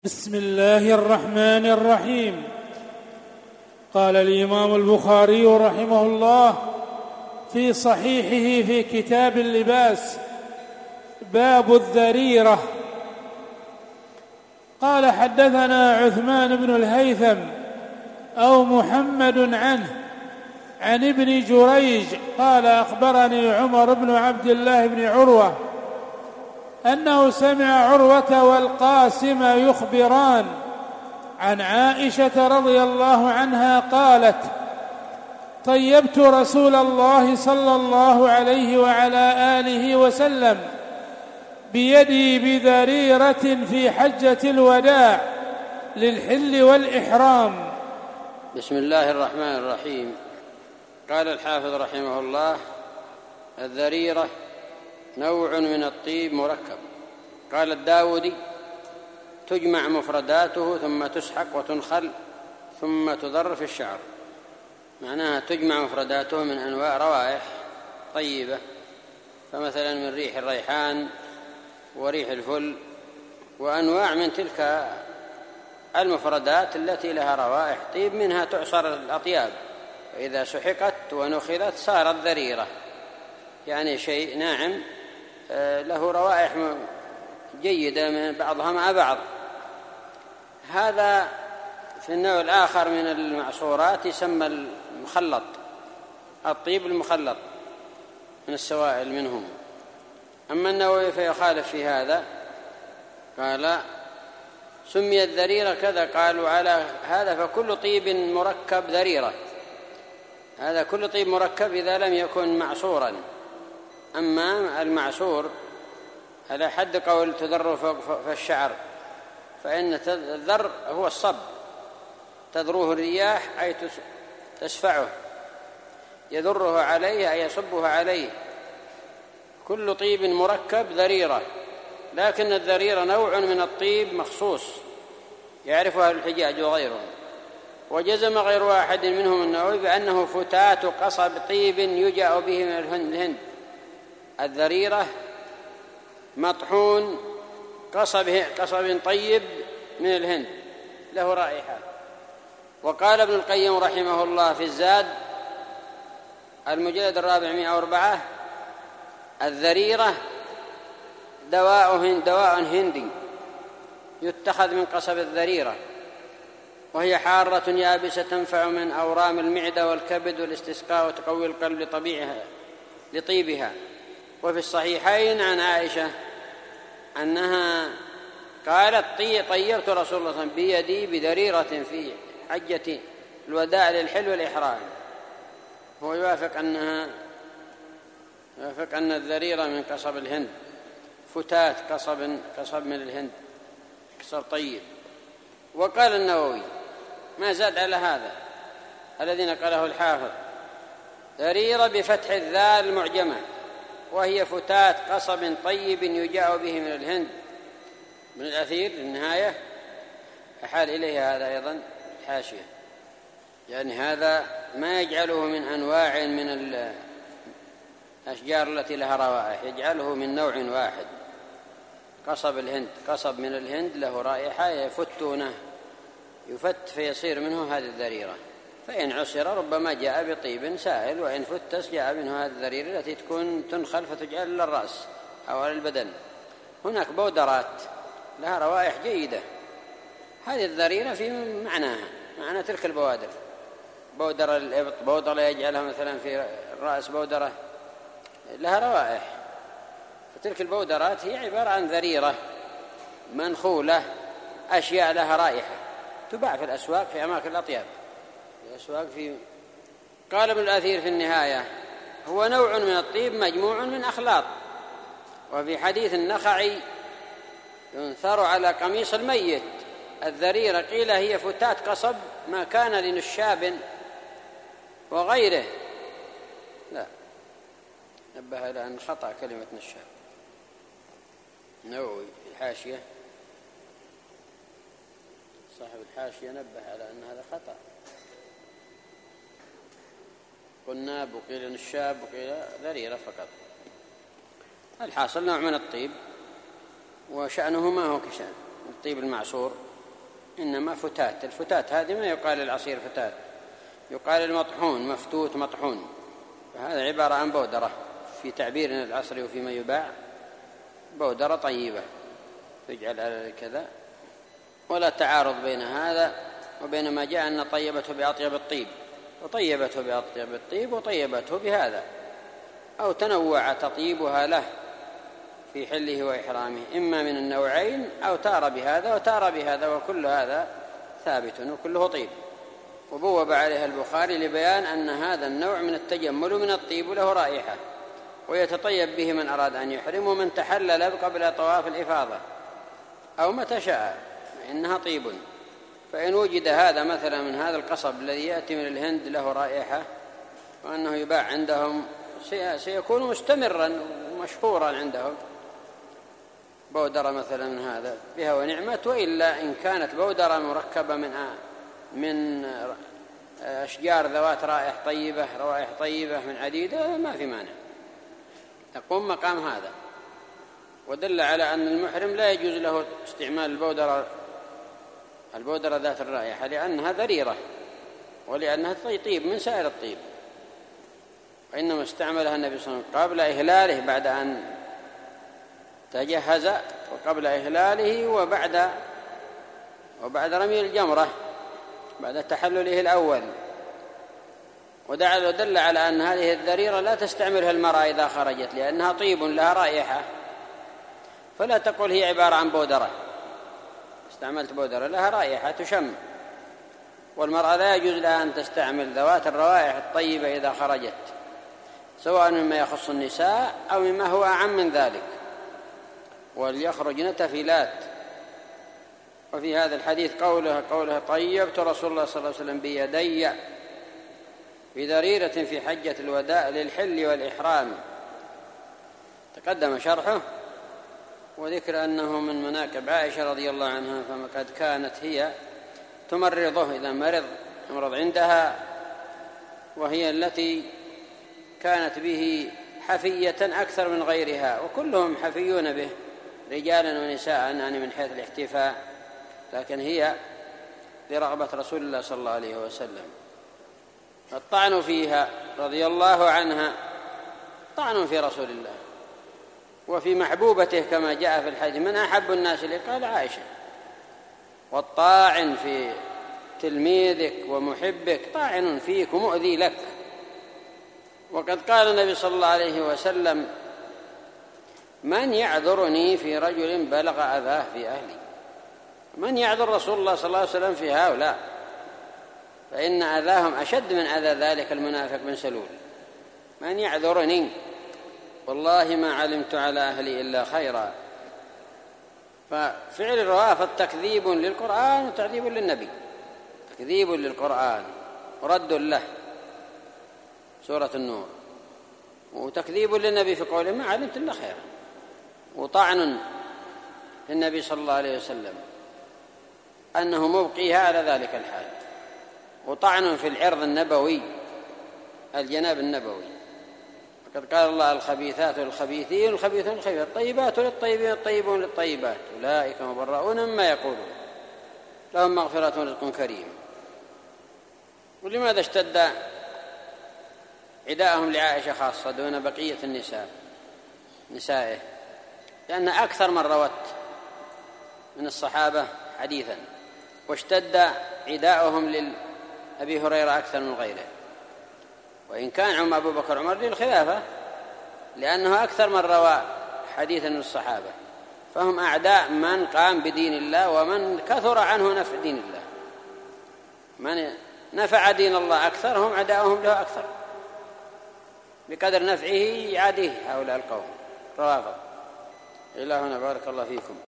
بسم الله الرحمن الرحيم. قال الإمام البخاري رحمه الله في صحيحه في كتاب اللباس: باب الذريرة. قال: حدثنا عثمان بن الهيثم أو محمد عن ابن جريج قال: أخبرني عمر بن عبد الله بن عروة أنه سمع عروة والقاسم يخبران عن عائشة رضي الله عنها قالت: طيبت رسول الله صلى الله عليه وعلى آله وسلم بيدي بذريرة في حجة الوداع للحل والإحرام. بسم الله الرحمن الرحيم. قال الحافظ رحمه الله: الذريرة نوع من الطيب مركب. قال الداودي: تجمع مفرداته ثم تسحق وتنخل ثم تضر في الشعر. معناها تجمع مفرداته من أنواع روائح طيبة، فمثلا من ريح الريحان وريح الفل وأنواع من تلك المفردات التي لها روائح طيب، منها تعصر الأطياب، وإذا سحقت ونخلت صارت ذريرة، يعني شيء ناعم له روائح جيدة من بعضها مع بعض. هذا في النوع الآخر من المعصورات يسمى المخلط، الطيب المخلط من السوائل منهم. أما النووي فيخالف في هذا، قال: سمي الذريرة كذا، قالوا على هذا فكل طيب مركب ذريرة. هذا كل طيب مركب إذا لم يكن معصورا. أما المعصور على حد قول تذر في الشعر، فإن الذر هو الصب، تذروه الرياح أي تسفعه، يذره عليه أي يصبه عليه. كل طيب مركب ذريرة، لكن الذريرة نوع من الطيب مخصوص يعرفها أهل الحجاز وغيرهم. وجزم غير واحد منهم النووي بأنه فتات قصب طيب يجاء به من الهند. الذريرة مطحون قصب طيب من الهند له رائحة. وقال ابن القيم رحمه الله في الزاد المجلد 404: الذريرة دواء هندي يتخذ من قصب الذريرة، وهي حارة يابسة تنفع من أورام المعدة والكبد والاستسقاء وتقوي القلب لطيبها. وفي الصحيحين عن عائشة أنها قالت: طيرت رسول الله صلى الله عليه وسلم بيدي بذريرة في حجة الوداع للحل والإحرام. هو يوافق أن الذريرة من قصب الهند، فتات قصب من الهند، قصب طيب. وقال النووي ما زاد على هذا الذين قاله الحافظ: ذريرة بفتح الذال المعجمة، وهي فتات قصب طيب يجاء به من الهند. من الأثير النهاية أحال إليه هذا أيضا حاشية، يعني هذا ما يجعله من أنواع من الأشجار التي لها روائح، يجعله من نوع واحد. قصب الهند، قصب من الهند له رائحة يفتونه، يفت فيصير منه هذه الذريرة. فإن عصر ربما جاء بطيب سائل، وإن فتس جاء منه هذه الذريرة التي تكون تنخل فتجعل للرأس أو للبدن. هناك بودرات لها روائح جيدة، هذه الذريرة في معنى تلك البوادر. بودرة الإبط، بودرة يجعلها مثلا في الرأس، بودرة لها روائح. فتلك البودرات هي عبارة عن ذريرة منخولة، أشياء لها رائحة تباع في الأسواق في أماكن الأطياب، الأسواق في. قال ابن الأثير في النهاية: هو نوع من الطيب مجموع من أخلاط. وفي حديث النخعي: ينثر على قميص الميت. الذريرة قيل هي فتات قصب ما كان لنشاب وغيره. لا، نبه إلى أن خطأ كلمة نشاب. نووي الحاشية، صاحب الحاشية نبه على أن هذا خطأ. قلنا وقيل نشاب وقيل ذريرة فقط. الحاصل نوع من الطيب، وشأنه ما هو كشأن الطيب المعصور. إنما فتات. الفتات هذه ما يقال للعصير فتات، يقال المطحون مفتوت مطحون، فهذا عبارة عن بودرة في تعبيرنا العصري وفيما يباع، بودرة طيبة تجعل على كذا. ولا تعارض بين هذا وبين ما جاء أن طيبته بأطيب الطيب، وطيبته بأطيب الطيب وطيبته بهذا، أو تنوع تطيبها له في حله وإحرامه، إما من النوعين أو تار بهذا وتار بهذا، وكل هذا ثابت وكله طيب. وبوب عليها البخاري لبيان أن هذا النوع من التجمل من الطيب له رائحة، ويتطيب به من أراد أن يحرم، ومن تحلل قبل طواف الإفاضة أو متى شاء، إنها طيب. فإن وجد هذا مثلا من هذا القصب الذي يأتي من الهند له رائحة وأنه يباع عندهم، سيكون مستمرا ومشهورا عندهم، بودرة مثلا من هذا بها ونعمت. وإلا إن كانت بودرة مركبة من أشجار ذوات رائحة طيبة من عديدة ما في مانع، تقوم مقام هذا. ودل على أن المحرم لا يجوز له استعمال البودرة ذات الرائحة، لأنها ذريرة ولأنها طيب من سائر الطيب، وإنما استعملها النبي صلى الله عليه وسلم قبل إهلاله بعد أن تجهز، وقبل إهلاله وبعد رمي الجمرة بعد تحلله الأول. ودل على أن هذه الذريرة لا تستعملها المرأة إذا خرجت، لأنها طيب لها رائحة، فلا تقول هي عبارة عن بودرة، استعملت بودرة لها رائحة تشم. والمرأة لا يجوز لها أن تستعمل ذوات الروائح الطيبة إذا خرجت، سواء مما يخص النساء أو مما هو أعم من ذلك، وليخرجن تفلات. وفي هذا الحديث قوله طيبت رسول الله صلى الله عليه وسلم بيدي بذريرة في حجة الوداع للحل والإحرام، تقدم شرحه. وذكر أنه من مناكب عائشة رضي الله عنها، فقد كانت هي تمرضه إذا مرض عندها، وهي التي كانت به حفية أكثر من غيرها، وكلهم حفيون به رجالا ونساء يعني من حيث الاحتفاء، لكن هي لرغبة رسول الله صلى الله عليه وسلم. الطعن فيها رضي الله عنها طعن في رسول الله وفي محبوبته، كما جاء في الحديث من أحب الناس إليه؟ قال عائشة. والطاعن في تلميذك ومحبك طاعن فيك ومؤذي لك. وقد قال النبي صلى الله عليه وسلم من يعذرني في رجل بلغ أذاه في أهلي؟ من يعذر رسول الله صلى الله عليه وسلم في هؤلاء؟ فإن أذاهم أشد من أذى ذلك المنافق بن سلول. من يعذرني؟ والله ما علمت على أهلي إلا خيرا. ففعل الروافض تكذيب للقرآن وتعذيب للنبي، تكذيب للقرآن ورد له سورة النور، وتكذيب للنبي في قوله ما علمت إلا خيرا، وطعن في النبي صلى الله عليه وسلم أنه مبقيها على ذلك الحال، وطعن في العرض النبوي الجناب النبوي. فقد قال الله الخبيثات للخبيثين والخبيثون للخبيثات، الطيبات للطيبين الطيبون للطيبات أولئك مبرؤون مما يقولون لهم مغفرة ورزق كريم. ولماذا اشتد عداءهم لعائشة خاصة دون بقية نسائه؟ لأن أكثر من روت من الصحابة حديثا، واشتد عداؤهم لأبي هريرة أكثر من غيره، وإن كان أبو بكر عمر للخلافة لأنه أكثر من روى حديثا من الصحابة، فهم أعداء من قام بدين الله ومن كثر عنه نفع دين الله. من نفع دين الله أكثر هم عداؤهم له أكثر، بقدر نفعه يعاديه هؤلاء القوم روافض. إلى هنا بارك الله فيكم.